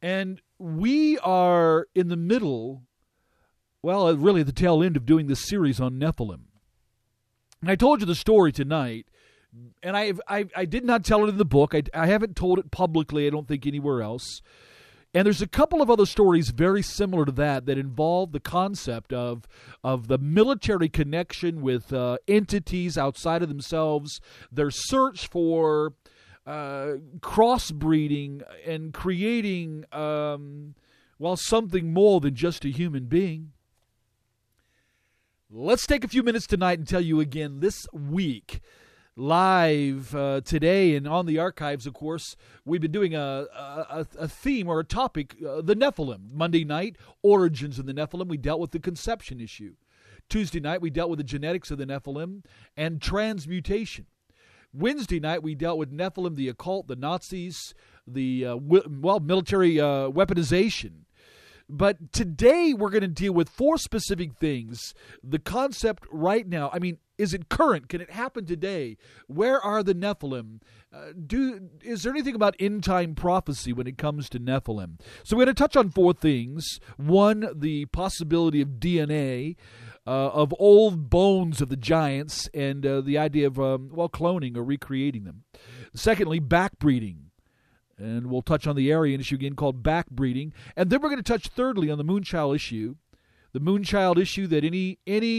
And we are in the middle, well, really at the tail end of doing this series on Nephilim. And I told you the story tonight, and I did not tell it in the book. I haven't told it publicly, I don't think, anywhere else. And there's a couple of other stories very similar to that involve the concept of the military connection with entities outside of themselves, their search for crossbreeding and creating, something more than just a human being. Let's take a few minutes tonight and tell you again this week, live today and on the archives, of course, we've been doing a theme or a topic, the Nephilim. Monday night, origins of the Nephilim. We dealt with the conception issue. Tuesday night, we dealt with the genetics of the Nephilim and transmutation. Wednesday night, we dealt with Nephilim, the occult, the Nazis, the military weaponization. But today we're going to deal with four specific things. The concept right now, is it current? Can it happen today? Where are the Nephilim? Is there anything about end-time prophecy when it comes to Nephilim? So we're going to touch on four things. One, the possibility of DNA, of old bones of the giants, and the idea of cloning or recreating them. Secondly, backbreeding. And we'll touch on the Aryan issue again called backbreeding. And then we're going to touch thirdly on the Moonchild issue. The Moonchild issue that any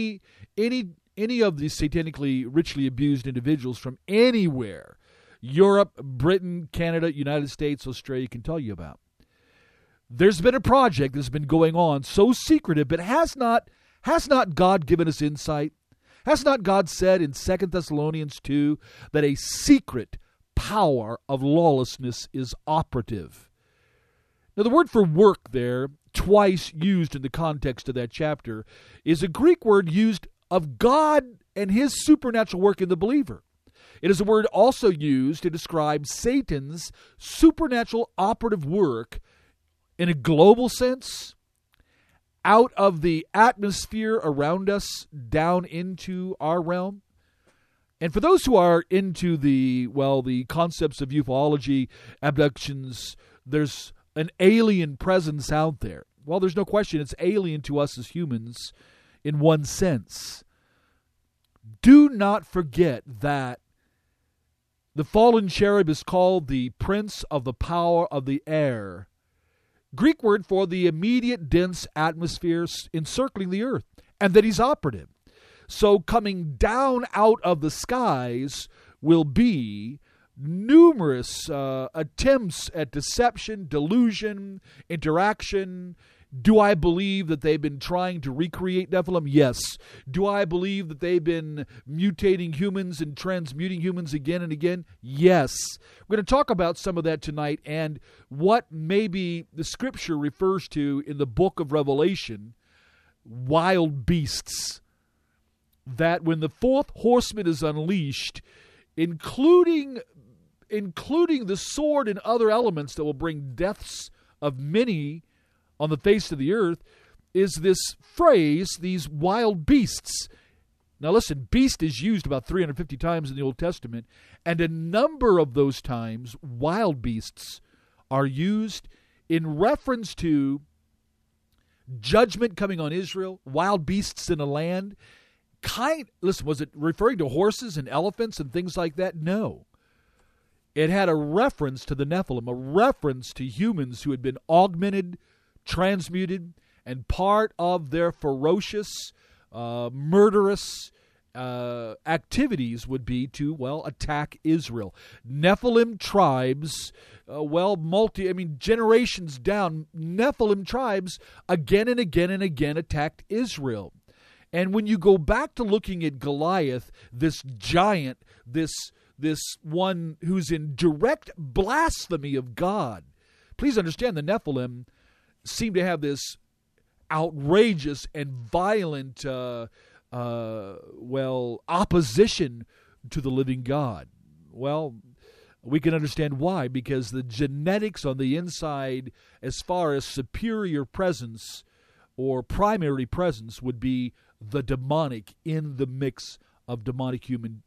of these satanically richly abused individuals from anywhere, Europe, Britain, Canada, United States, Australia, can tell you about. There's been a project that's been going on, so secretive, but has not God given us insight? Has not God said in 2 Thessalonians 2 that a secret power of lawlessness is operative? Now, the word for work there, twice used in the context of that chapter, is a Greek word used of God and his supernatural work in the believer. It is a word also used to describe Satan's supernatural operative work in a global sense, out of the atmosphere around us, down into our realm. And for those who are into the concepts of ufology, abductions, there's an alien presence out there. Well, there's no question it's alien to us as humans in one sense. Do not forget that the fallen cherub is called the prince of the power of the air. Greek word for the immediate dense atmosphere encircling the earth, and that he's operative. So coming down out of the skies will be numerous attempts at deception, delusion, interaction. Do I believe that they've been trying to recreate Nephilim? Yes. Do I believe that they've been mutating humans and transmuting humans again and again? Yes. We're going to talk about some of that tonight and what maybe the Scripture refers to in the book of Revelation, wild beasts. That when the fourth horseman is unleashed, including the sword and other elements that will bring deaths of many on the face of the earth, is this phrase, these wild beasts. Now listen, beast is used about 350 times in the Old Testament, and a number of those times, wild beasts are used in reference to judgment coming on Israel, wild beasts in a land. Listen, was it referring to horses and elephants and things like that? No. It had a reference to the Nephilim, a reference to humans who had been augmented, transmuted, and part of their ferocious, murderous activities would be to, attack Israel. Nephilim tribes, generations down, Nephilim tribes again and again and again attacked Israel. And when you go back to looking at Goliath, this giant, this one who's in direct blasphemy of God, please understand the Nephilim seem to have this outrageous and violent, opposition to the living God. Well, we can understand why, because the genetics on the inside, as far as superior presence or primary presence, would be the demonic in the mix of demonic human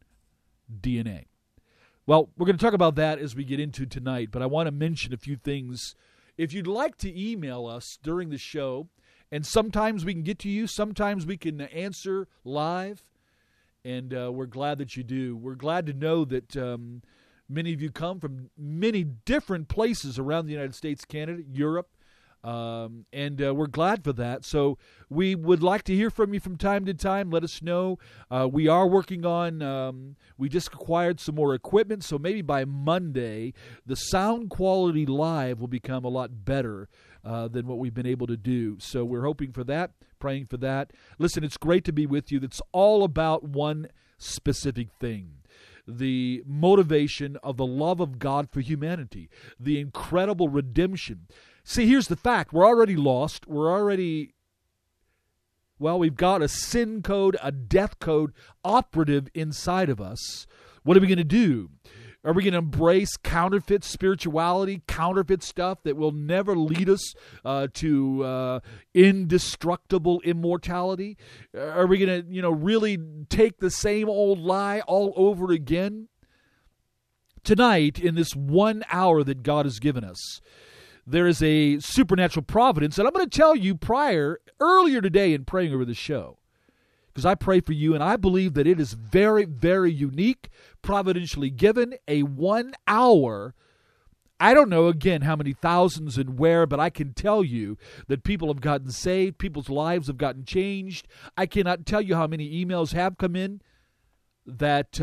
DNA. Well, we're going to talk about that as we get into tonight, but I want to mention a few things if you'd like to email us during the show, and sometimes we can get to you, sometimes we can answer live, and we're glad that you do. We're glad to know that many of you come from many different places around the United States, Canada, Europe, and we're glad for that. So we would like to hear from you from time to time. Let us know. We are working on, we just acquired some more equipment, so maybe by Monday, the sound quality live will become a lot better than what we've been able to do. So we're hoping for that, praying for that. Listen, it's great to be with you. It's all about one specific thing: the motivation of the love of God for humanity, the incredible redemption. See, here's the fact. We're already lost. We've got a sin code, a death code operative inside of us. What are we going to do? Are we going to embrace counterfeit spirituality, counterfeit stuff that will never lead us to indestructible immortality? Are we going to, really take the same old lie all over again? Tonight, in this 1 hour that God has given us, there is a supernatural providence, and I'm going to tell you earlier today in praying over the show, because I pray for you, and I believe that it is very, very unique, providentially given, a 1 hour. I don't know, again, how many thousands and where, but I can tell you that people have gotten saved, people's lives have gotten changed. I cannot tell you how many emails have come in that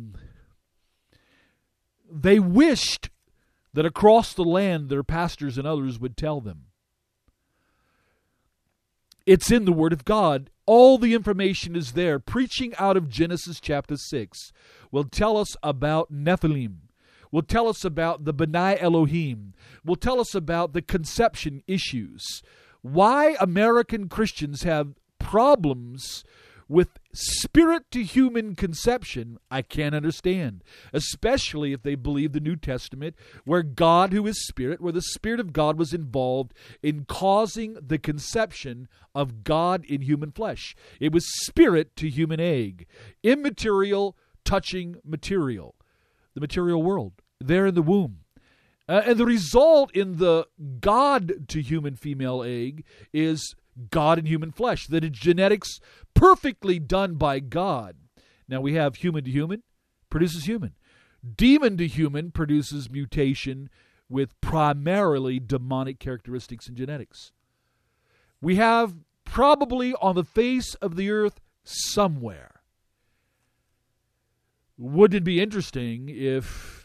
they wished that across the land their pastors and others would tell them. It's in the Word of God. All the information is there. Preaching out of Genesis chapter 6 will tell us about Nephilim, will tell us about the B'nai Elohim, will tell us about the conception issues. Why American Christians have problems with spirit-to-human conception, I can't understand, especially if they believe the New Testament, where God, who is Spirit, where the Spirit of God was involved in causing the conception of God in human flesh. It was spirit-to-human egg, immaterial touching material, the material world, there in the womb. And the result in the God-to-human female egg is God in human flesh, that is genetics perfectly done by God. Now we have human to human, produces human. Demon to human produces mutation with primarily demonic characteristics and genetics. We have probably on the face of the earth somewhere. Wouldn't it be interesting if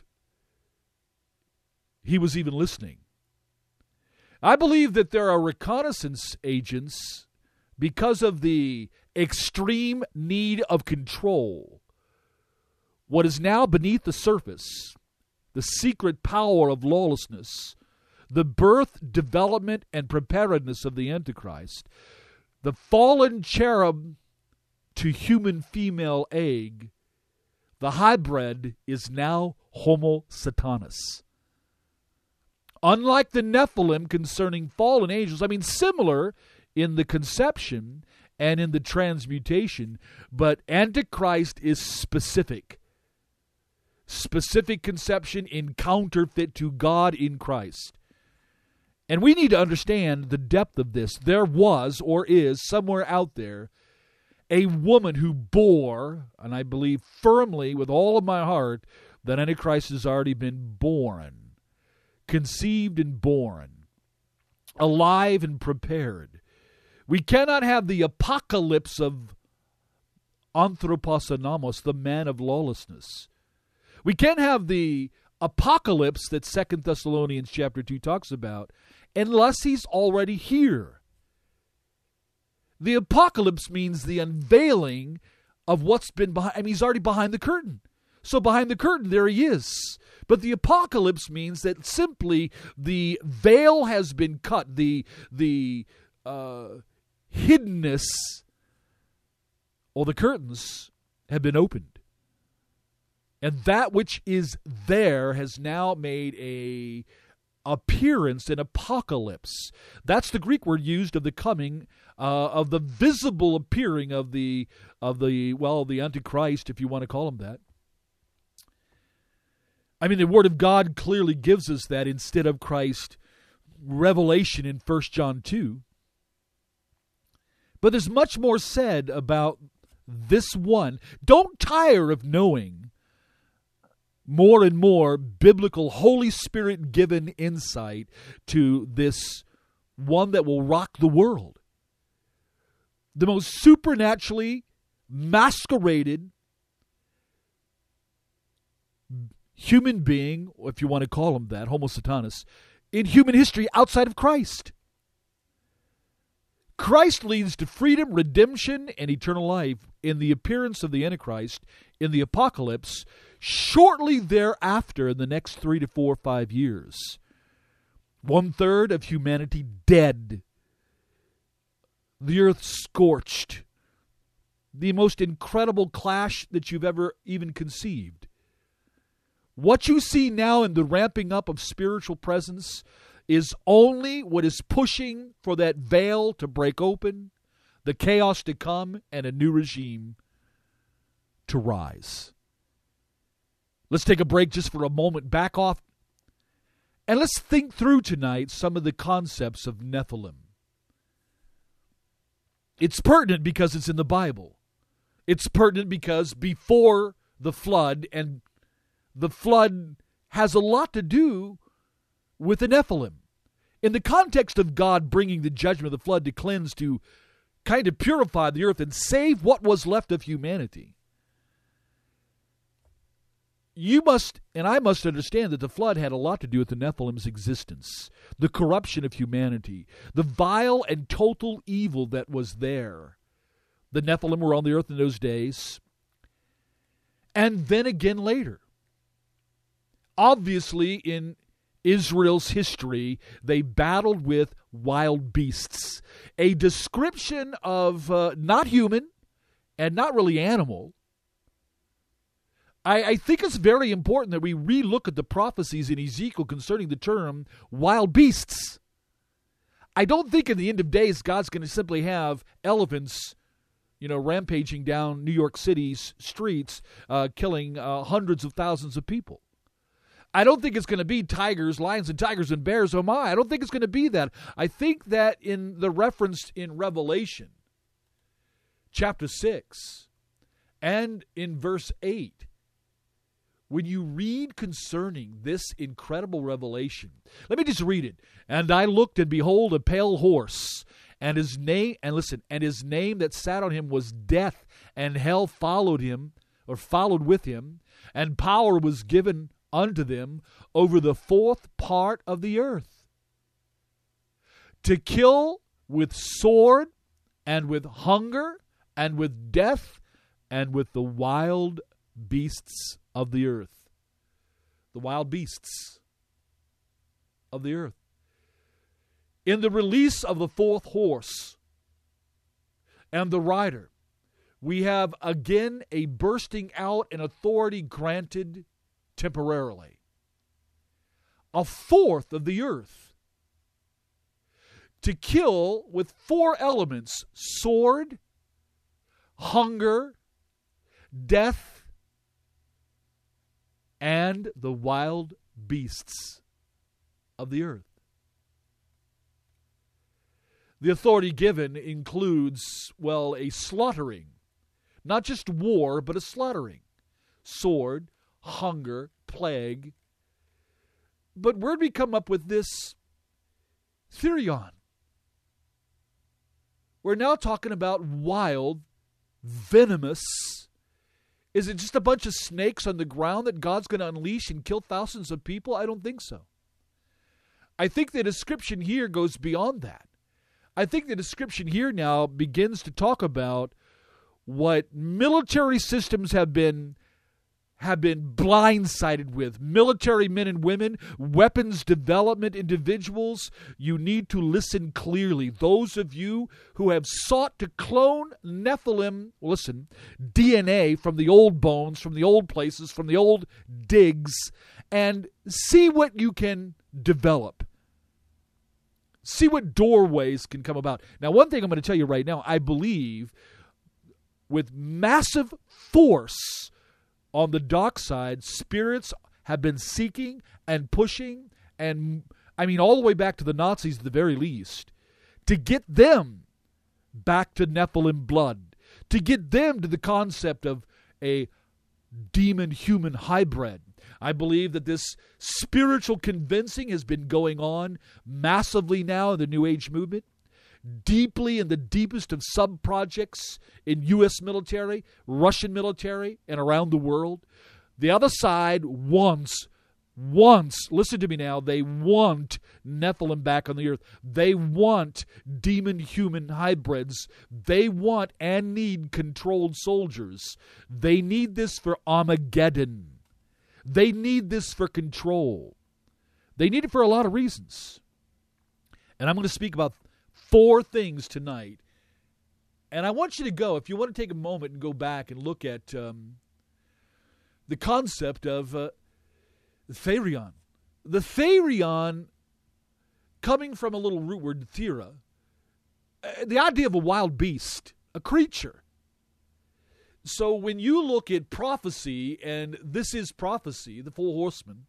he was even listening? I believe that there are reconnaissance agents, because of the extreme need of control, what is now beneath the surface, the secret power of lawlessness, the birth, development, and preparedness of the Antichrist, the fallen cherub to human female egg, the hybrid is now Homo Satanas. Unlike the Nephilim concerning fallen angels, similar in the conception and in the transmutation, but Antichrist is specific. Specific conception in counterfeit to God in Christ. And we need to understand the depth of this. There was, or is, somewhere out there, a woman who bore, and I believe firmly with all of my heart, that Antichrist has already been born. Conceived and born, alive and prepared. We cannot have the apocalypse of Anthropos Anamos, the man of lawlessness. We can't have the apocalypse that 2 Thessalonians chapter 2 talks about unless he's already here. The apocalypse means the unveiling of what's been behind. He's already behind the curtain. So behind the curtain, there he is. But the apocalypse means that simply the veil has been cut, the hiddenness, or the curtains have been opened. And that which is there has now made a appearance, an apocalypse. That's the Greek word used of the coming, of the visible appearing of the Antichrist, if you want to call him that. The Word of God clearly gives us that instead of Christ revelation in 1 John 2. But there's much more said about this one. Don't tire of knowing more and more biblical, Holy Spirit-given insight to this one that will rock the world. The most supernaturally masqueraded human being, if you want to call him that, Homo Satanas, in human history outside of Christ. Christ leads to freedom, redemption, and eternal life in the appearance of the Antichrist in the apocalypse shortly thereafter in the next 3 to 4 or 5 years. 1/3 of humanity dead. The earth scorched. The most incredible clash that you've ever even conceived. What you see now in the ramping up of spiritual presence is only what is pushing for that veil to break open, the chaos to come, and a new regime to rise. Let's take a break just for a moment, back off, and let's think through tonight some of the concepts of Nephilim. It's pertinent because it's in the Bible. It's pertinent because before the flood, and the flood has a lot to do with the Nephilim. In the context of God bringing the judgment of the flood to cleanse, to kind of purify the earth and save what was left of humanity, you must, and I must understand that the flood had a lot to do with the Nephilim's existence, the corruption of humanity, the vile and total evil that was there. The Nephilim were on the earth in those days, and then again later. Obviously, in Israel's history, they battled with wild beasts, a description of not human and not really animal. I think it's very important that we relook at the prophecies in Ezekiel concerning the term wild beasts. I don't think in the end of days God's going to simply have elephants, rampaging down New York City's streets, killing hundreds of thousands of people. I don't think it's going to be tigers, lions and tigers and bears, oh my. I don't think it's going to be that. I think that in the reference in Revelation, chapter 6, and in verse 8, when you read concerning this incredible revelation, let me just read it. And I looked, and behold, a pale horse, and his name, and listen, and his name that sat on him was Death, and hell followed him, or followed with him, and power was given unto them over the fourth part of the earth, to kill with sword, and with hunger, and with death, and with the wild beasts of the earth. The wild beasts of the earth. In the release of the fourth horse and the rider, we have again a bursting out and authority granted temporarily. A fourth of the earth to kill with 4 elements: sword, hunger, death, and the wild beasts of the earth. The authority given includes, a slaughtering. Not just war, but a slaughtering. Sword, hunger, plague. But where did we come up with this theory on? We're now talking about wild, venomous. Is it just a bunch of snakes on the ground that God's going to unleash and kill thousands of people? I don't think so. I think the description here goes beyond that. I think the description here now begins to talk about what military systems have been blindsided with. Military men and women, weapons development individuals. You need to listen clearly. Those of you who have sought to clone Nephilim, listen, DNA from the old bones, from the old places, from the old digs, and see what you can develop. See what doorways can come about. Now, one thing I'm going to tell you right now, I believe with massive force on the dark side, spirits have been seeking and pushing and I mean, all the way back to the Nazis at the very least, to get them back to Nephilim blood, to get them to the concept of a demon-human hybrid. I believe that this spiritual convincing has been going on massively now in the New Age movement, deeply in the deepest of sub-projects in U.S. military, Russian military, and around the world. The other side wants, listen to me now, they want Nephilim back on the earth. They want demon-human hybrids. They want and need controlled soldiers. They need this for Armageddon. They need this for control. They need it for a lot of reasons. And I'm going to speak about 4 things tonight. And I want you to go, if you want to take a moment and go back and look at the concept of Therion. The Therion, coming from a little root word, thera, the idea of a wild beast, a creature. So when you look at prophecy, and this is prophecy, the 4 horsemen,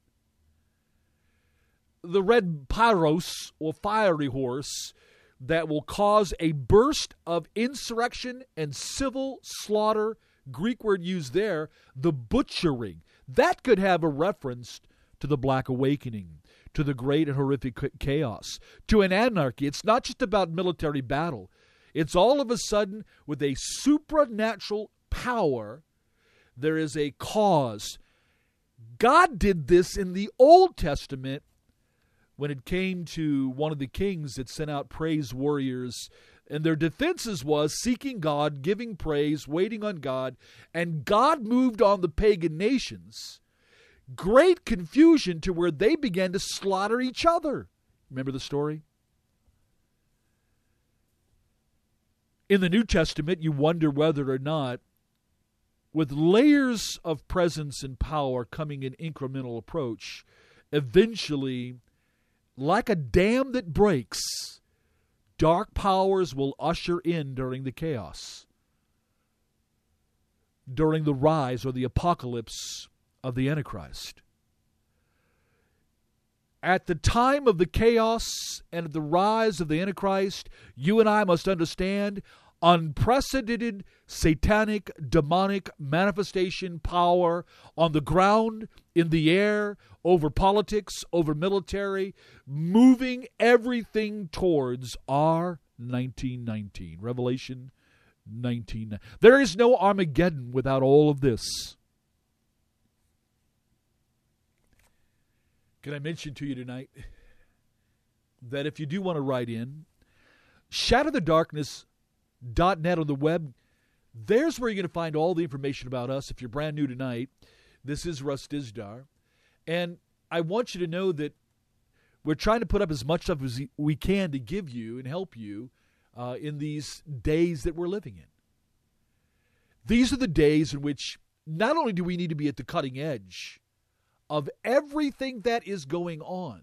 the red pyros, or fiery horse, that will cause a burst of insurrection and civil slaughter, Greek word used there, the butchering. That could have a reference to the Black Awakening, to the great and horrific chaos, to an anarchy. It's not just about military battle. It's all of a sudden, with a supernatural power, there is a cause. God did this in the Old Testament when it came to one of the kings that sent out praise warriors, and their defenses was seeking God, giving praise, waiting on God, and God moved on the pagan nations. Great confusion to where they began to slaughter each other. Remember the story? In the New Testament, you wonder whether or not, with layers of presence and power coming in incremental approach, eventually, like a dam that breaks, dark powers will usher in during the chaos, during the rise or the apocalypse of the Antichrist. At the time of the chaos and the rise of the Antichrist, you and I must understand unprecedented satanic, demonic manifestation power on the ground, in the air, over politics, over military, moving everything towards our 1919. Revelation 19. There is no Armageddon without all of this. Can I mention to you tonight that if you do want to write in, shatterthedarkness.net on the web, there's where you're going to find all the information about us. If you're brand new tonight, this is Russ Dizdar. And I want you to know that we're trying to put up as much stuff as we can to give you and help you in these days that we're living in. These are the days in which not only do we need to be at the cutting edge of everything that is going on,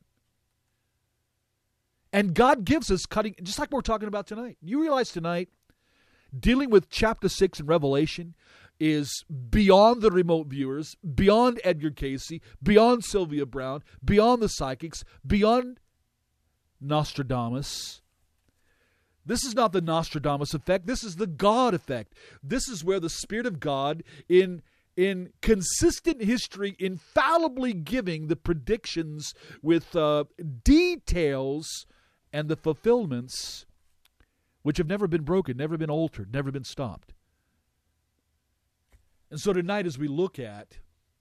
and God gives us cutting, just like we're talking about tonight. You realize tonight, dealing with chapter 6 in Revelation is beyond the remote viewers, beyond Edgar Casey, beyond Sylvia Brown, beyond the psychics, beyond Nostradamus. This is not the Nostradamus effect. This is the God effect. This is where the Spirit of God, in consistent history, infallibly giving the predictions with details and the fulfillments which have never been broken, never been altered, never been stopped. And so tonight, as we look at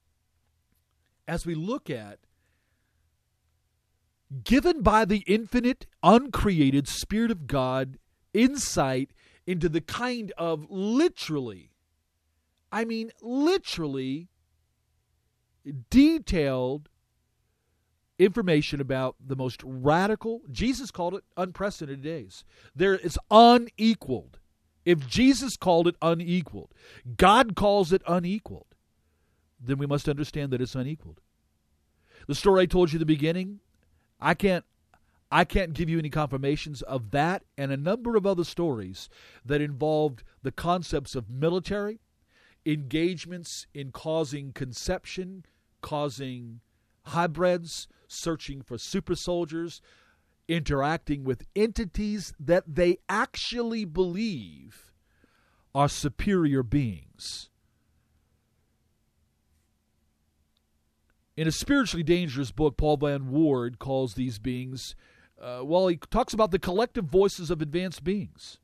given by the infinite, uncreated Spirit of God, insight into the kind of literally detailed information about the most radical, Jesus called it unprecedented days. It's unequaled. If Jesus called it unequaled, God calls it unequaled, then we must understand that it's unequaled. The story I told you at the beginning, I can't give you any confirmations of that and a number of other stories that involved the concepts of military, engagements in causing conception, causing hybrids, searching for super soldiers, interacting with entities that they actually believe are superior beings. In a spiritually dangerous book, Paul Van Ward calls these beings, he talks about the collective voices of advanced beings.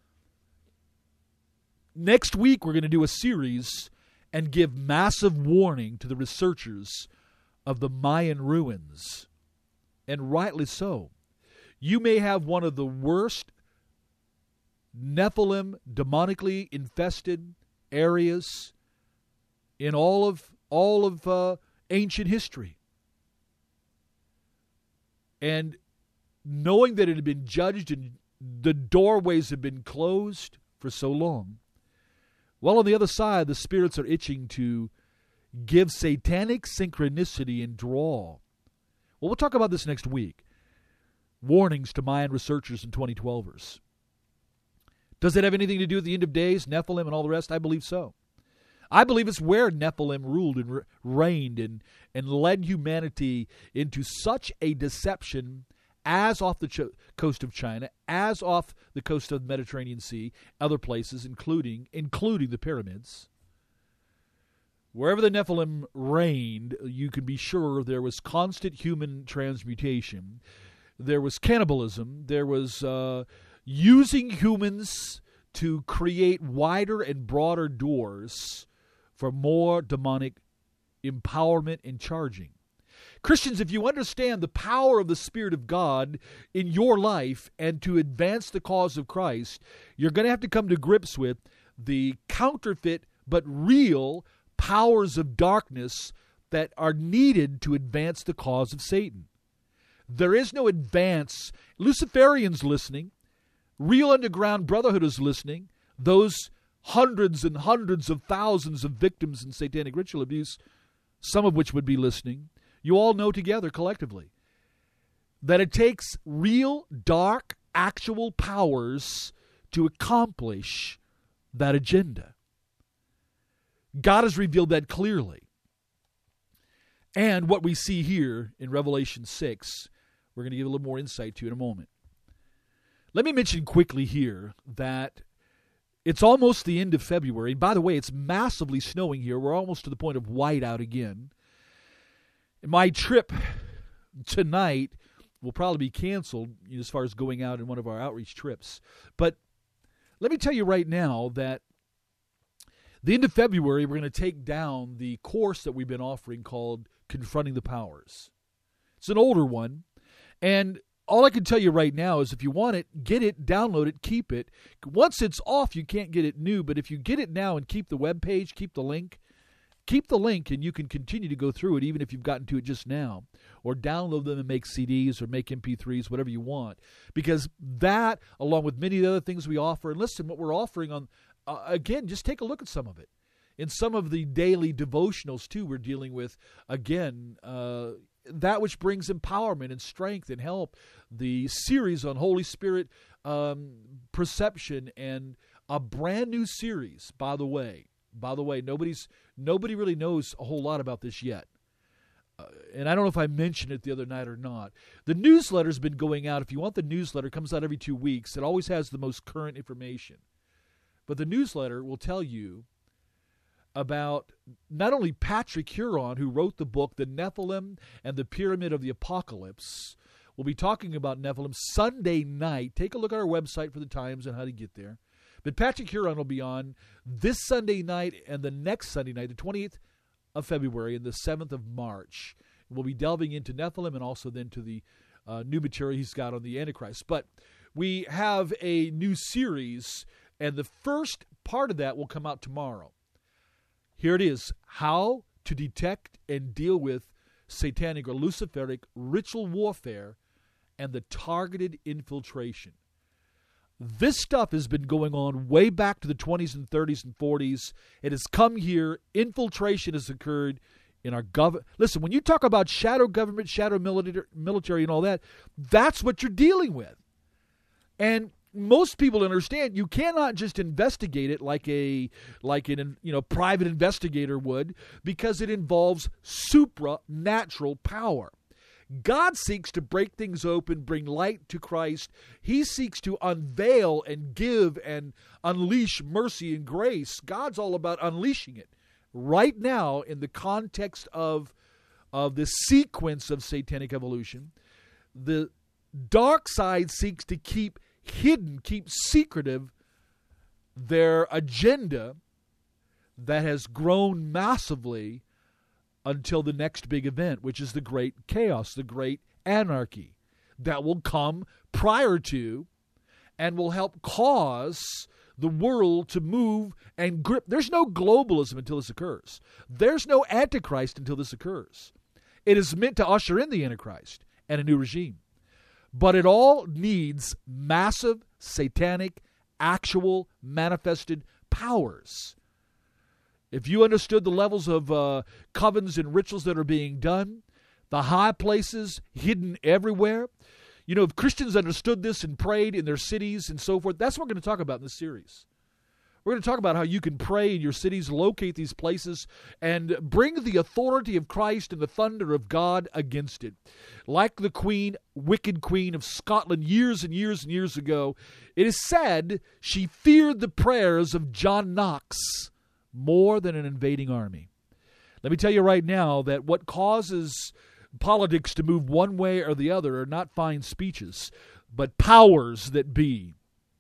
Next week, we're going to do a series and give massive warning to the researchers of the Mayan ruins, and rightly so. You may have one of the worst Nephilim demonically infested areas in all of ancient history. And knowing that it had been judged and the doorways had been closed for so long, well, on the other side, the spirits are itching to give satanic synchronicity and draw. Well, we'll talk about this next week. Warnings to Mayan researchers and 2012ers. Does it have anything to do with the end of days, Nephilim, and all the rest? I believe so. I believe it's where Nephilim ruled and reigned and led humanity into such a deception as off the coast of China, as off the coast of the Mediterranean Sea, other places, including the pyramids. Wherever the Nephilim reigned, you can be sure there was constant human transmutation. There was cannibalism. There was using humans to create wider and broader doors for more demonic empowerment and charging. Christians, if you understand the power of the Spirit of God in your life and to advance the cause of Christ, you're going to have to come to grips with the counterfeit but real powers of darkness that are needed to advance the cause of Satan. There is no advance. Luciferians listening, real underground brotherhood is listening, those hundreds and hundreds of thousands of victims in satanic ritual abuse, some of which would be listening. You all know together collectively that it takes real, dark, actual powers to accomplish that agenda. God has revealed that clearly. And what we see here in Revelation 6, we're going to give a little more insight to in a moment. Let me mention quickly here that it's almost the end of February. And by the way, it's massively snowing here. We're almost to the point of whiteout again. My trip tonight will probably be canceled as far as going out in one of our outreach trips. But let me tell you right now that the end of February, we're going to take down the course that we've been offering called Confronting the Powers. It's an older one. And all I can tell you right now is if you want it, get it, download it, keep it. Once it's off, you can't get it new. But if you get it now and keep the web page, keep the link and you can continue to go through it even if you've gotten to it just now. Or download them and make CDs or make MP3s, whatever you want. Because that, along with many of the other things we offer, and listen, what we're offering on, again, just take a look at some of it. In some of the daily devotionals, too, we're dealing with, again, that which brings empowerment and strength and help. The series on Holy Spirit perception and a brand new series, by the way, nobody really knows a whole lot about this yet. And I don't know if I mentioned it the other night or not. The newsletter's been going out. If you want the newsletter, it comes out every 2 weeks. It always has the most current information. But the newsletter will tell you about not only Patrick Huron, who wrote the book, The Nephilim and the Pyramid of the Apocalypse. We'll be talking about Nephilim Sunday night. Take a look at our website for the times and how to get there. But Patrick Huron will be on this Sunday night and the next Sunday night, the 28th of February and the 7th of March. We'll be delving into Nephilim and also then to the new material he's got on the Antichrist. But we have a new series, and the first part of that will come out tomorrow. Here it is, how to detect and deal with satanic or luciferic ritual warfare and the targeted infiltration. This stuff has been going on way back to the 20s and 30s and 40s. It has come here. Infiltration has occurred in our government. Listen, when you talk about shadow government, shadow military, and all that, that's what you're dealing with. And most people understand you cannot just investigate it like an private investigator would, because it involves supernatural power. God seeks to break things open, bring light to Christ. He seeks to unveil and give and unleash mercy and grace. God's all about unleashing it. Right now, in the context of the sequence of satanic evolution, the dark side seeks to keep hidden, keep secretive their agenda that has grown massively until the next big event, which is the great chaos, the great anarchy that will come prior to and will help cause the world to move and grip. There's no globalism until this occurs. There's no Antichrist until this occurs. It is meant to usher in the Antichrist and a new regime. But it all needs massive, satanic, actual, manifested powers. If you understood the levels of covens and rituals that are being done, the high places hidden everywhere, if Christians understood this and prayed in their cities and so forth, that's what we're going to talk about in this series. We're going to talk about how you can pray in your cities, locate these places, and bring the authority of Christ and the thunder of God against it. Like the queen, wicked queen of Scotland years and years and years ago, it is said she feared the prayers of John Knox more than an invading army. Let me tell you right now that what causes politics to move one way or the other are not fine speeches, but powers that be.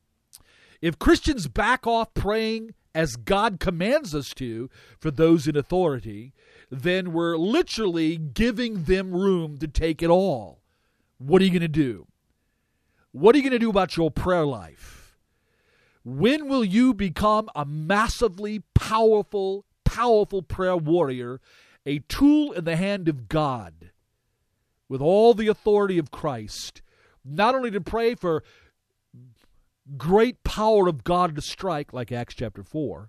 If Christians back off praying as God commands us to for those in authority, then we're literally giving them room to take it all. What are you going to do? What are you going to do about your prayer life? When will you become a massively powerful prayer warrior, a tool in the hand of God, with all the authority of Christ, not only to pray for great power of God to strike, like Acts chapter 4,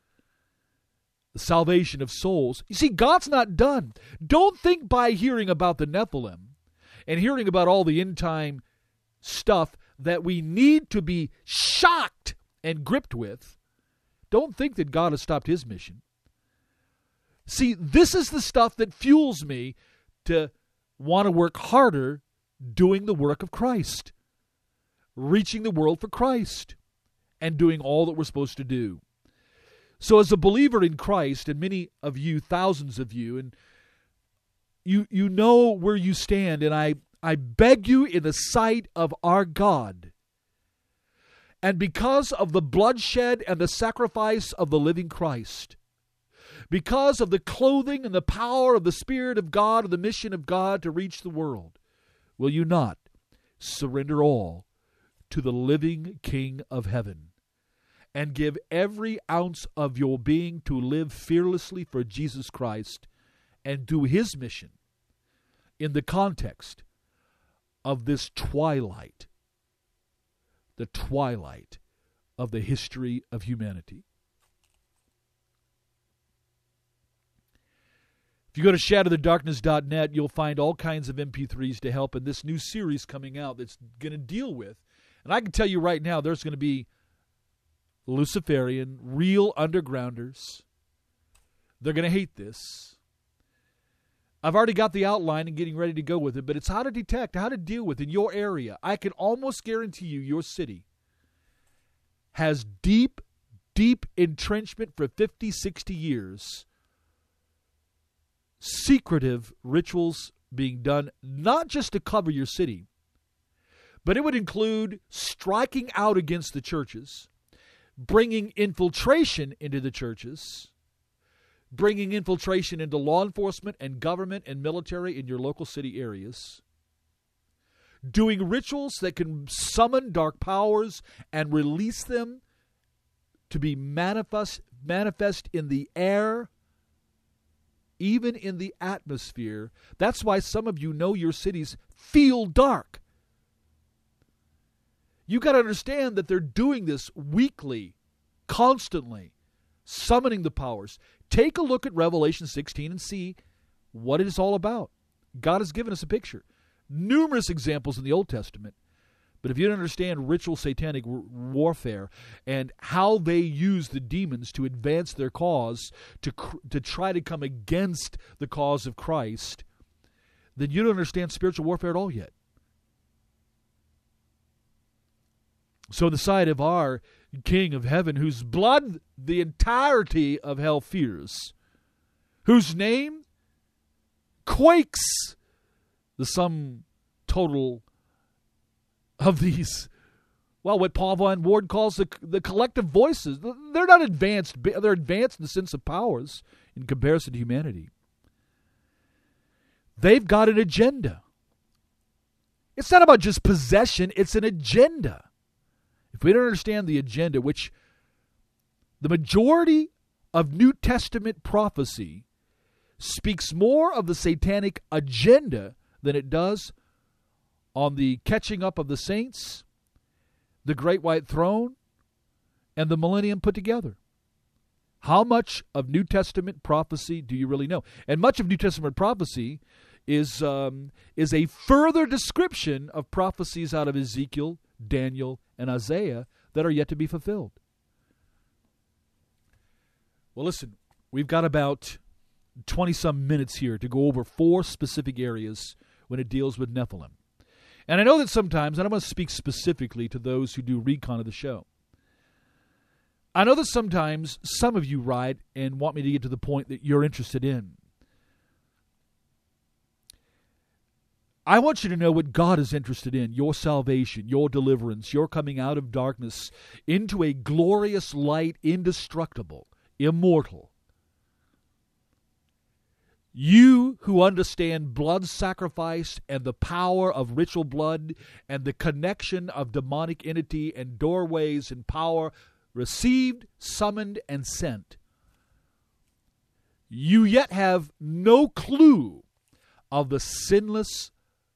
the salvation of souls. You see, God's not done. Don't think by hearing about the Nephilim and hearing about all the end time stuff that we need to be shocked and gripped with. Don't think that God has stopped his mission. See, this is the stuff that fuels me to want to work harder doing the work of Christ, reaching the world for Christ, and doing all that we're supposed to do. So as a believer in Christ, and many of you, thousands of you, and you know where you stand, and I beg you in the sight of our God, and because of the bloodshed and the sacrifice of the living Christ, because of the clothing and the power of the Spirit of God and the mission of God to reach the world, will you not surrender all to the living King of heaven and give every ounce of your being to live fearlessly for Jesus Christ and do his mission in the context of this twilight, the twilight of the history of humanity? If you go to shadowthedarkness.net, you'll find all kinds of MP3s to help in this new series coming out that's going to deal with, and I can tell you right now, there's going to be Luciferian, real undergrounders. They're going to hate this. I've already got the outline and getting ready to go with it, but it's how to detect, how to deal with in your area. I can almost guarantee you your city has deep, deep entrenchment for 50, 60 years. Secretive rituals being done, not just to cover your city, but it would include striking out against the churches, bringing infiltration into the churches, bringing infiltration into law enforcement and government and military in your local city areas, doing rituals that can summon dark powers and release them to be manifest in the air, even in the atmosphere. That's why some of you know your cities feel dark. You got to understand that they're doing this weekly, constantly, summoning the powers. Take a look at Revelation 16 and see what it is all about. God has given us a picture. Numerous examples in the Old Testament. But if you don't understand ritual satanic warfare and how they use the demons to advance their cause, to try to come against the cause of Christ, then you don't understand spiritual warfare at all yet. So the side of our King of heaven, whose blood the entirety of hell fears, whose name quakes the sum total of these, well, what Paul Von Ward calls the collective voices. They're not advanced. They're advanced in the sense of powers in comparison to humanity. They've got an agenda. It's not about just possession. It's an agenda. If we don't understand the agenda, which the majority of New Testament prophecy speaks more of the satanic agenda than it does on the catching up of the saints, the great white throne, and the millennium put together. How much of New Testament prophecy do you really know? And much of New Testament prophecy is a further description of prophecies out of Ezekiel, Daniel, and Isaiah that are yet to be fulfilled. Well, listen, we've got about 20-some minutes here to go over 4 specific areas when it deals with Nephilim. And I know that sometimes, and I'm going to speak specifically to those who do recon of the show, I know that sometimes some of you write and want me to get to the point that you're interested in. I want you to know what God is interested in: your salvation, your deliverance, your coming out of darkness into a glorious light, indestructible, immortal. You who understand blood sacrifice and the power of ritual blood and the connection of demonic entity and doorways and power received, summoned, and sent, you yet have no clue of the sinless,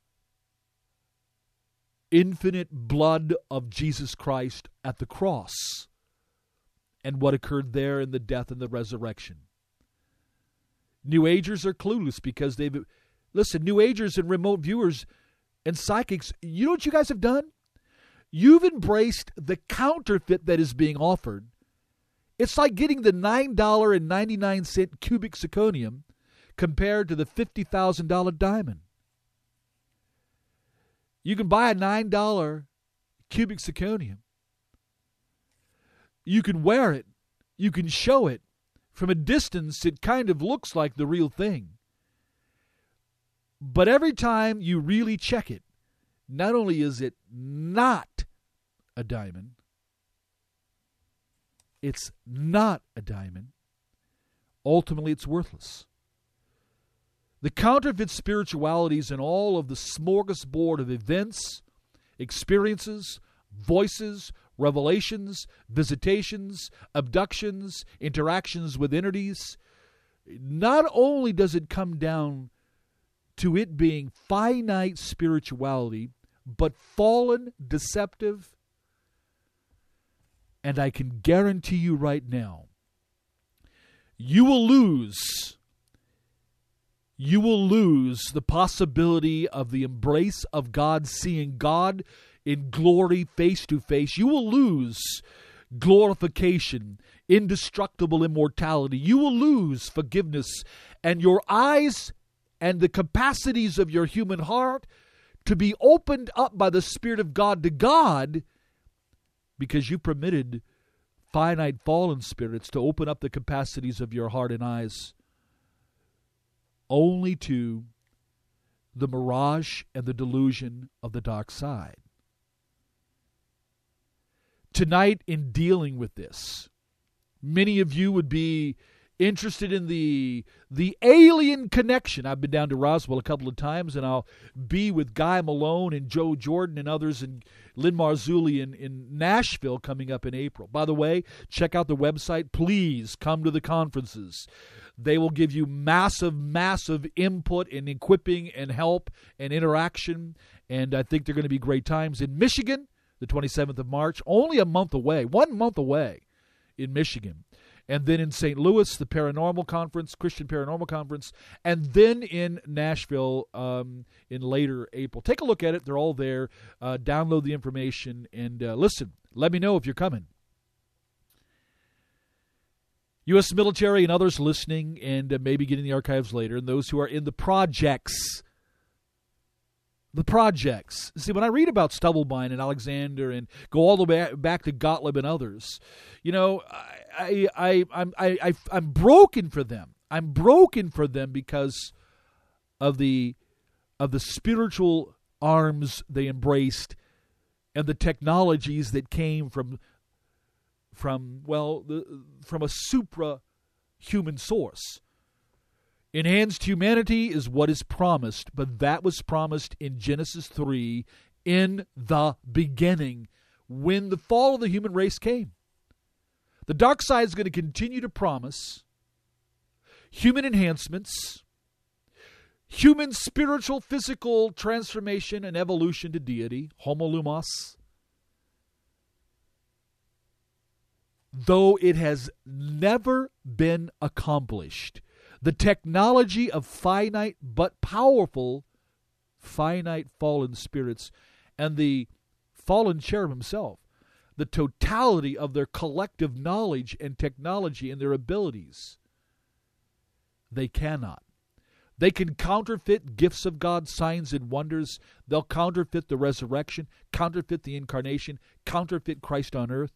infinite blood of Jesus Christ at the cross and what occurred there in the death and the resurrection. New Agers are clueless because listen, New Agers and remote viewers and psychics, you know what you guys have done? You've embraced the counterfeit that is being offered. It's like getting the $9.99 cubic zirconium compared to the $50,000 diamond. You can buy a $9 cubic zirconium. You can wear it. You can show it. From a distance, it kind of looks like the real thing. But every time you really check it, not only is it not a diamond, it's not a diamond. Ultimately, it's worthless. The counterfeit spiritualities and all of the smorgasbord of events, experiences, voices, revelations, visitations, abductions, interactions with entities, not only does it come down to it being finite spirituality, but fallen, deceptive, and I can guarantee you right now, you will lose the possibility of the embrace of God, seeing God in glory face to face. You will lose glorification, indestructible immortality. You will lose forgiveness, and your eyes and the capacities of your human heart to be opened up by the Spirit of God to God, because you permitted finite fallen spirits to open up the capacities of your heart and eyes only to the mirage and the delusion of the dark side. Tonight, in dealing with this, many of you would be interested in the alien connection. I've been down to Roswell a couple of times, and I'll be with Guy Malone and Joe Jordan and others, and Lynn Marzulli in Nashville coming up in April. By the way, check out the website. Please come to the conferences. They will give you massive, massive input and equipping and help and interaction, and I think they're going to be great times. In Michigan, the 27th of March, only a month away, 1 month away in Michigan. and then in St. Louis, the Paranormal Conference, Christian Paranormal Conference, and then in Nashville in later April. Take a look at it. They're all there. Download the information and listen. Let me know if you're coming. U.S. military and others listening and maybe getting the archives later, and those who are in the projects. The projects. See, when I read about Stubblebine and Alexander and go all the way back to Gottlieb and others, you know, I'm broken for them. I'm broken for them because of the spiritual arms they embraced and the technologies that came from a supra-human source. Enhanced humanity is what is promised, but that was promised in Genesis 3 in the beginning when the fall of the human race came. The dark side is going to continue to promise human enhancements, human spiritual, physical transformation and evolution to deity, homo lumos, though it has never been accomplished. The technology of finite but powerful, finite fallen spirits and the fallen cherub himself, the totality of their collective knowledge and technology and their abilities, they cannot. They can counterfeit gifts of God, signs and wonders. They'll counterfeit the resurrection, counterfeit the incarnation, counterfeit Christ on earth.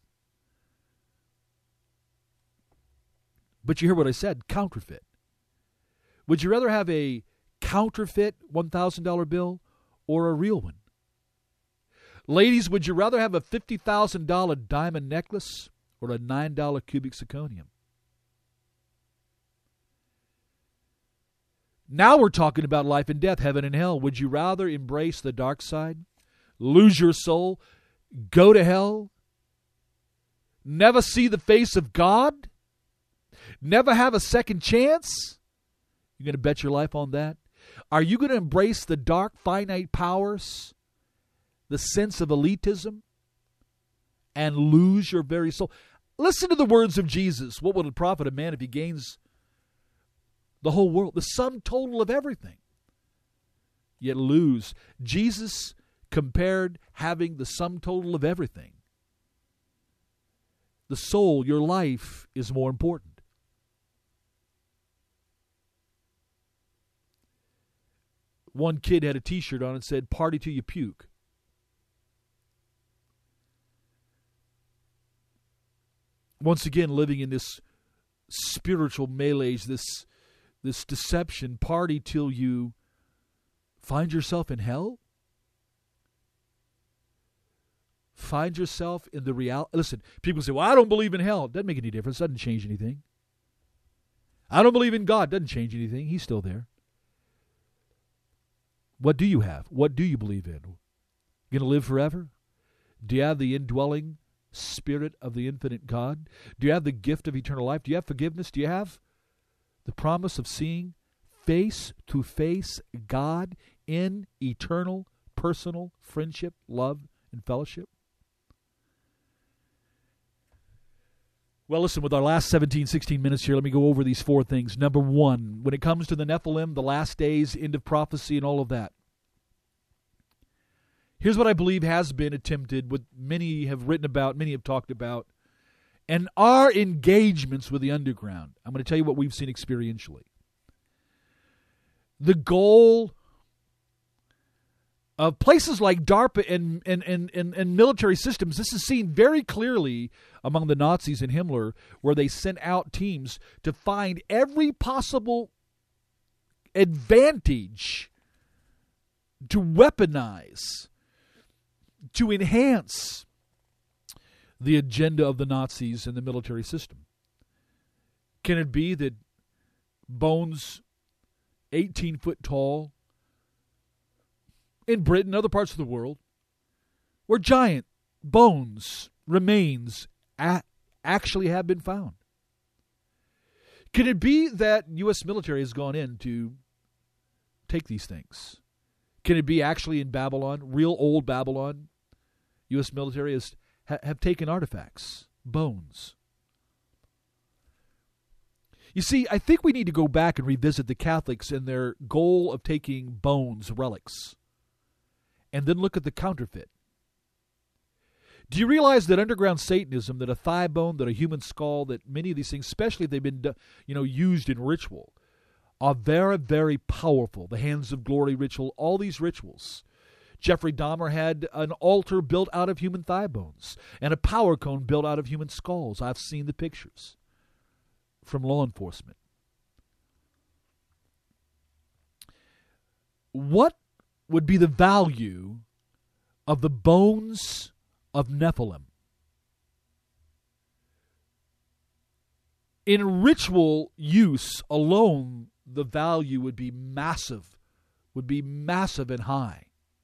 But you hear what I said, counterfeit. Would you rather have a counterfeit $1,000 bill or a real one? Ladies, would you rather have a $50,000 diamond necklace or a $9 cubic zirconium? Now we're talking about life and death, heaven and hell. Would you rather embrace the dark side, lose your soul, go to hell, never see the face of God, never have a second chance? You're going to bet your life on that? Are you going to embrace the dark, finite powers, the sense of elitism, and lose your very soul? Listen to the words of Jesus. What will it profit a man if he gains the whole world, the sum total of everything, yet lose? Jesus compared having the sum total of everything. The soul, your life, is more important. One kid had a t-shirt on and said, "Party till you puke." Once again, living in this spiritual malaise, this deception, party till you find yourself in hell? Find yourself in the reality. Listen, people say, well, I don't believe in hell. It doesn't make any difference. It doesn't change anything. I don't believe in God. It doesn't change anything. He's still there. What do you have? What do you believe in? You going to live forever? Do you have the indwelling Spirit of the infinite God? Do you have the gift of eternal life? Do you have forgiveness? Do you have the promise of seeing face-to-face God in eternal, personal friendship, love, and fellowship? Well, listen, with our last 17, 16 minutes here, let me go over these four things. Number one, when it comes to the Nephilim, the last days, end of prophecy, and all of that, here's what I believe has been attempted, what many have written about, many have talked about, and our engagements with the underground. I'm going to tell you what we've seen experientially. The goal of places like DARPA and military systems, this is seen very clearly among the Nazis and Himmler, where they sent out teams to find every possible advantage to weaponize, to enhance the agenda of the Nazis and the military system. Can it be that bones 18 foot tall in Britain, other parts of the world, where giant bones, remains actually have been found? Can it be that U.S. military has gone in to take these things? Can it be actually in Babylon, real old Babylon, U.S. military have taken artifacts, bones? You see, I think we need to go back and revisit the Catholics and their goal of taking bones, relics, and then look at the counterfeit. Do you realize that underground Satanism, that a thigh bone, that a human skull, that many of these things, especially if they've been used in ritual, are very, very powerful. The Hands of Glory ritual, all these rituals. Jeffrey Dahmer had an altar built out of human thigh bones and a power cone built out of human skulls. I've seen the pictures from law enforcement. What would be the value of the bones of Nephilim? In ritual use alone, the value would be massive and high.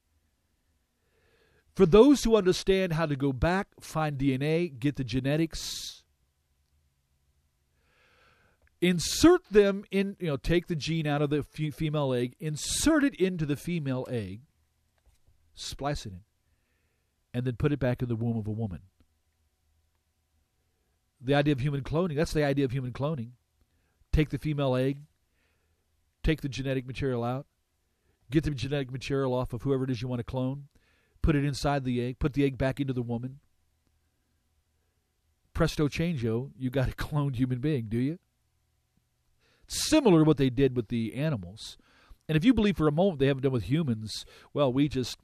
For those who understand how to go back, find DNA, get the genetics, insert them in, take the gene out of the female egg, insert it into the female egg, splice it in, and then put it back in the womb of a woman. The idea of human cloning, that's the idea of human cloning. Take the female egg, take the genetic material out, get the genetic material off of whoever it is you want to clone, put it inside the egg, put the egg back into the woman. Presto changeo, you got a cloned human being, do you? Similar to what they did with the animals. And if you believe for a moment they haven't done with humans, well, we're just,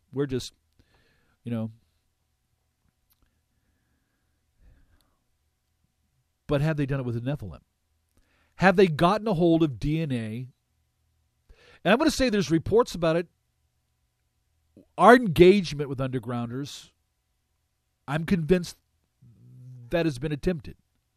But have they done it with the Nephilim? Have they gotten a hold of DNA? And I'm going to say there's reports about it. Our engagement with undergrounders, I'm convinced that has been attempted.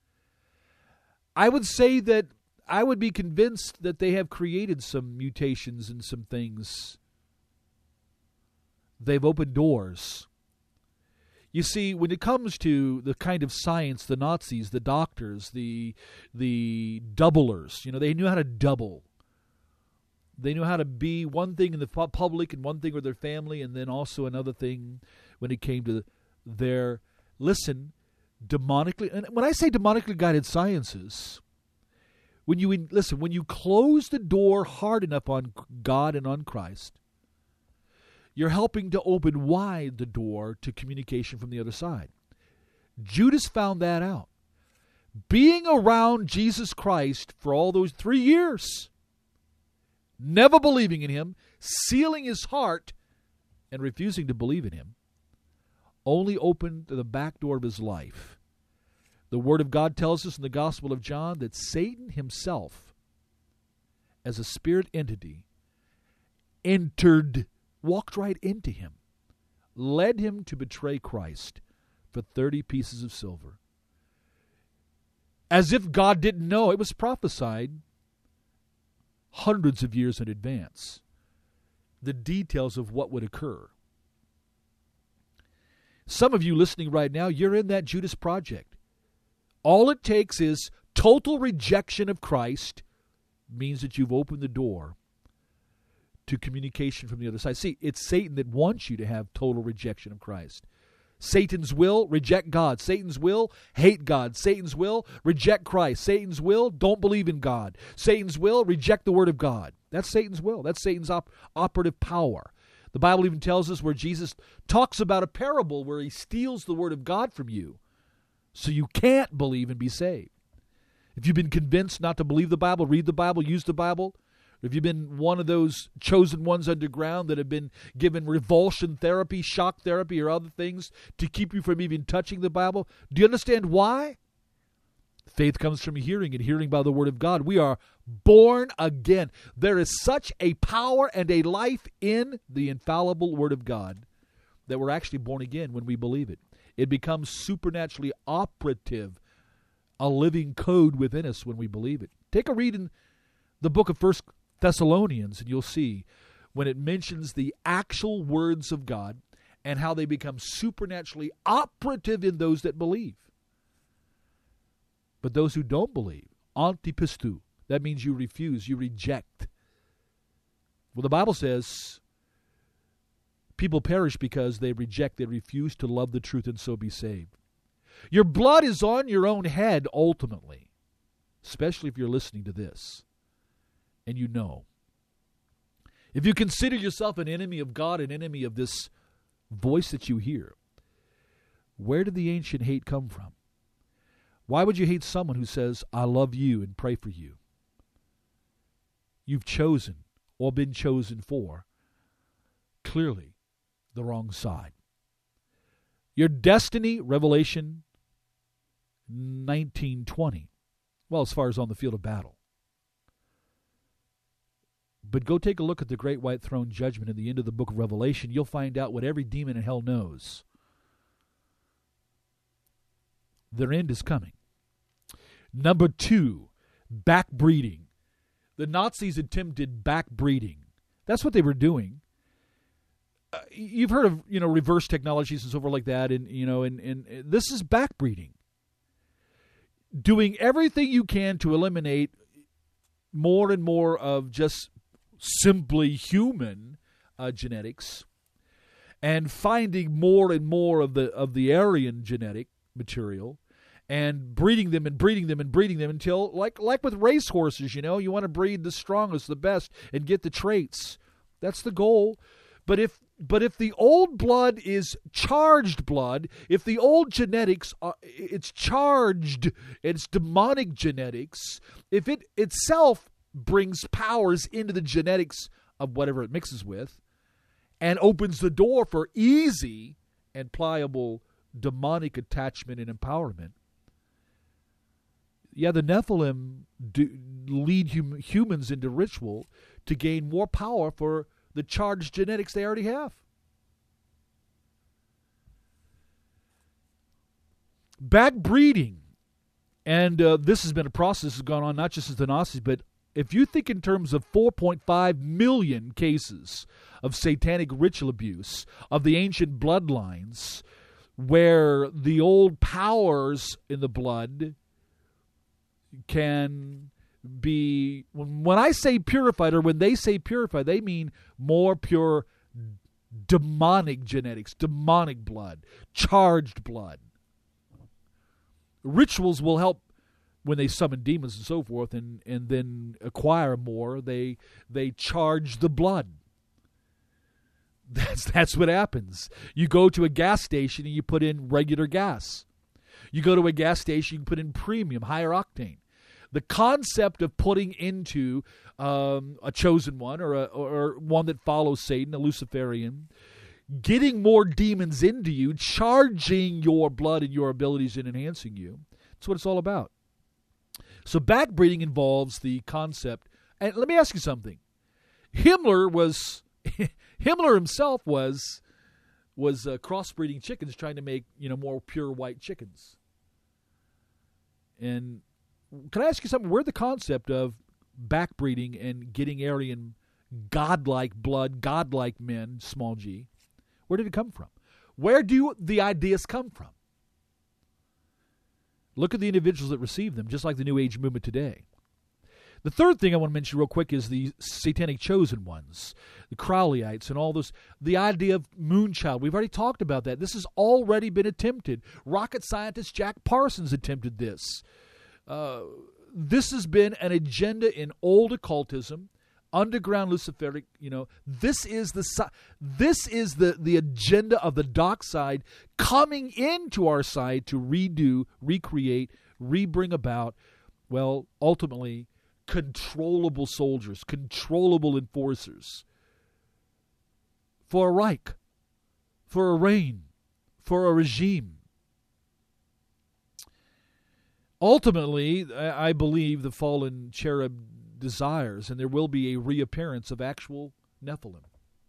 I would say that I would be convinced that they have created some mutations and some things. They've opened doors. You see, when it comes to the kind of science, the Nazis, the doctors, the doublers, they knew how to double. They knew how to be one thing in the public and one thing with their family, and then also another thing when it came to their, demonically, and when I say demonically guided sciences, when you close the door hard enough on God and on Christ, you're helping to open wide the door to communication from the other side. Judas found that out. Being around Jesus Christ for all those 3 years, never believing in him, sealing his heart, and refusing to believe in him, only opened the back door of his life. The Word of God tells us in the Gospel of John that Satan himself, as a spirit entity, walked right into him, led him to betray Christ for 30 pieces of silver. As if God didn't know, it was prophesied hundreds of years in advance, the details of what would occur. Some of you listening right now, you're in that Judas project. All it takes is total rejection of Christ, means that you've opened the door to communication from the other side. See, it's Satan that wants you to have total rejection of Christ. Satan's will, reject God. Satan's will, hate God. Satan's will, reject Christ. Satan's will, don't believe in God. Satan's will, reject the Word of God. That's Satan's will. That's Satan's operative power. The Bible even tells us where Jesus talks about a parable where he steals the Word of God from you so you can't believe and be saved. If you've been convinced not to believe the Bible, read the Bible, use the Bible, if you've been one of those chosen ones underground that have been given revulsion therapy, shock therapy, or other things to keep you from even touching the Bible, do you understand why? Faith comes from hearing, and hearing by the Word of God. We are born again. There is such a power and a life in the infallible Word of God that we're actually born again when we believe it. It becomes supernaturally operative, a living code within us when we believe it. Take a read in the book of 1 Thessalonians, and you'll see when it mentions the actual words of God and how they become supernaturally operative in those that believe. But those who don't believe, antipistou, that means you refuse, you reject. Well, the Bible says people perish because they reject, they refuse to love the truth and so be saved. Your blood is on your own head ultimately. especially if you're listening to this, and you know. If you consider yourself an enemy of God, an enemy of this voice that you hear, where did the ancient hate come from? Why would you hate someone who says, I love you and pray for you? You've chosen or been chosen for clearly the wrong side. Your destiny, Revelation 19:20. Well, as far as on the field of battle. But go take a look at the great white throne judgment at the end of the book of Revelation. You'll find out what every demon in hell knows. Their end is coming. Number 2, backbreeding. The Nazis attempted backbreeding. That's what they were doing. You've heard of reverse technologies and so forth like that, and this is backbreeding. Doing everything you can to eliminate more and more of just simply human genetics, and finding more and more of the Aryan genetic material, and breeding them until, like with racehorses, you want to breed the strongest, the best, and get the traits. That's the goal. But if the old blood is charged blood, if the old genetics it's charged, it's demonic genetics, if it itself brings powers into the genetics of whatever it mixes with, and opens the door for easy and pliable demonic attachment and empowerment, the Nephilim lead humans into ritual to gain more power for the charged genetics they already have. Backbreeding. And this has been a process that's gone on not just as the Nazis, but if you think in terms of 4.5 million cases of satanic ritual abuse of the ancient bloodlines, where the old powers in the blood can be, when I say purified, or when they say purified, they mean more pure demonic genetics, demonic blood, charged blood. Rituals will help when they summon demons and so forth, and then acquire more. They charge the blood. That's what happens. You go to a gas station and you put in regular gas. You go to a gas station, you can put in premium, higher octane. The concept of putting into a chosen one, or one that follows Satan, a Luciferian, getting more demons into you, charging your blood and your abilities and enhancing you. That's what it's all about. So backbreeding involves the concept. And let me ask you something. Himmler himself was crossbreeding chickens, trying to make more pure white chickens. And can I ask you something? Where the concept of backbreeding and getting Aryan godlike blood, godlike men, small g, where did it come from? Where do the ideas come from? Look at the individuals that receive them, just like the New Age movement today. The third thing I want to mention real quick is the satanic chosen ones, the Crowleyites and all those, the idea of Moonchild. We've already talked about that. This has already been attempted. Rocket scientist Jack Parsons attempted this. This has been an agenda in old occultism, underground Luciferic. This is the agenda of the dark side coming into our side to redo, recreate, rebring about. Well, ultimately, controllable soldiers, controllable enforcers for a Reich, for a reign, for a regime. Ultimately, I believe the fallen cherub desires, and there will be a reappearance of actual Nephilim.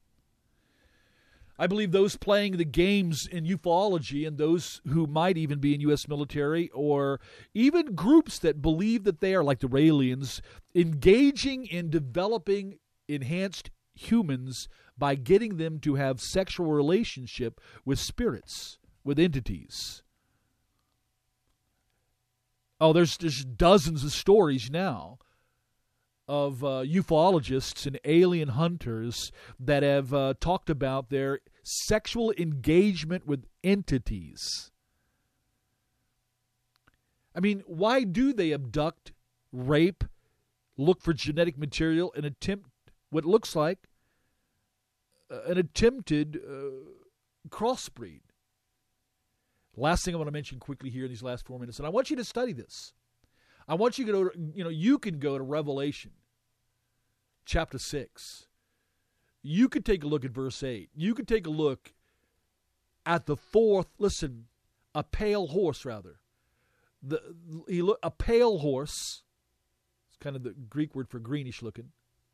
I believe those playing the games in ufology, and those who might even be in U.S. military, or even groups that believe that they are like the Raelians, engaging in developing enhanced humans by getting them to have sexual relationship with spirits, with entities. Oh, there's dozens of stories now of ufologists and alien hunters that have talked about their sexual engagement with entities. I mean, why do they abduct rape, look for genetic material, and attempt what looks like an attempted crossbreed. Last thing I want to mention quickly here in these last 4 minutes, and I want you to study this. I want you to go to, you can go to Revelation chapter 6. You could take a look at verse 8. You could take a look at the fourth, a pale horse, rather. A pale horse, it's kind of the Greek word for greenish looking.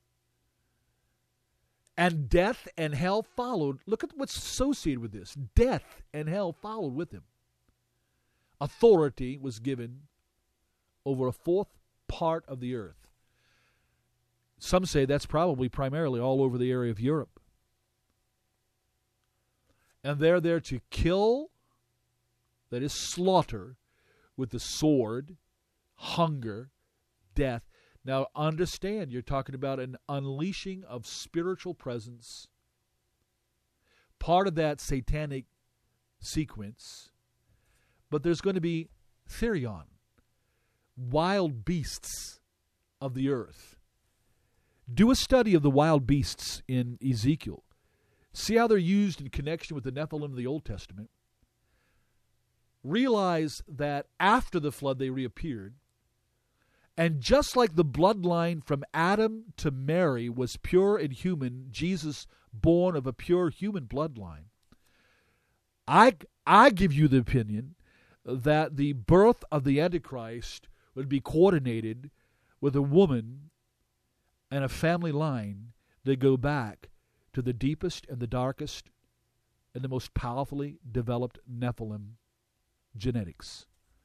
And death and hell followed. Look at what's associated with this. Death and hell followed with him. Authority was given over a fourth part of the earth. Some say that's probably primarily all over the area of Europe. And they're there to kill, that is slaughter, with the sword, hunger, death. Now understand, you're talking about an unleashing of spiritual presence. Part of that satanic sequence. But there's going to be Therion, wild beasts of the earth. Do a study of the wild beasts in Ezekiel. See how they're used in connection with the Nephilim of the Old Testament. Realize that after the flood they reappeared. And just like the bloodline from Adam to Mary was pure and human, Jesus born of a pure human bloodline, I give you the opinion that the birth of the Antichrist would be coordinated with a woman and a family line that go back to the deepest and the darkest and the most powerfully developed Nephilim genetics.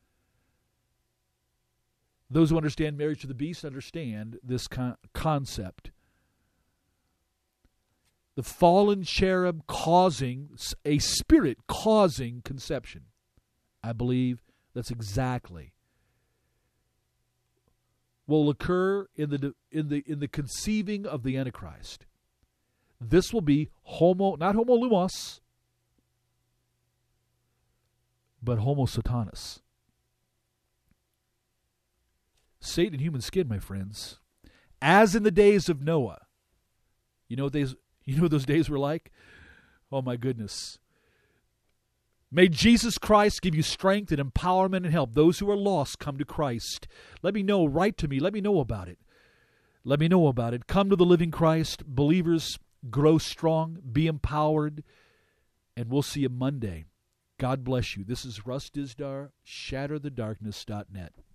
Those who understand marriage to the beast understand this concept. The fallen cherub causing, a spirit causing conception. I believe that's exactly will occur in the conceiving of the Antichrist. This will be not homo lumos, but homo satanas. Satan in human skin, my friends. As in the days of Noah. You know what those days were like? Oh my goodness. May Jesus Christ give you strength and empowerment and help. Those who are lost, come to Christ. Let me know. Write to me. Let me know about it. Let me know about it. Come to the living Christ. Believers, grow strong. Be empowered. And we'll see you Monday. God bless you. This is Russ Dizdar, shatterthedarkness.net.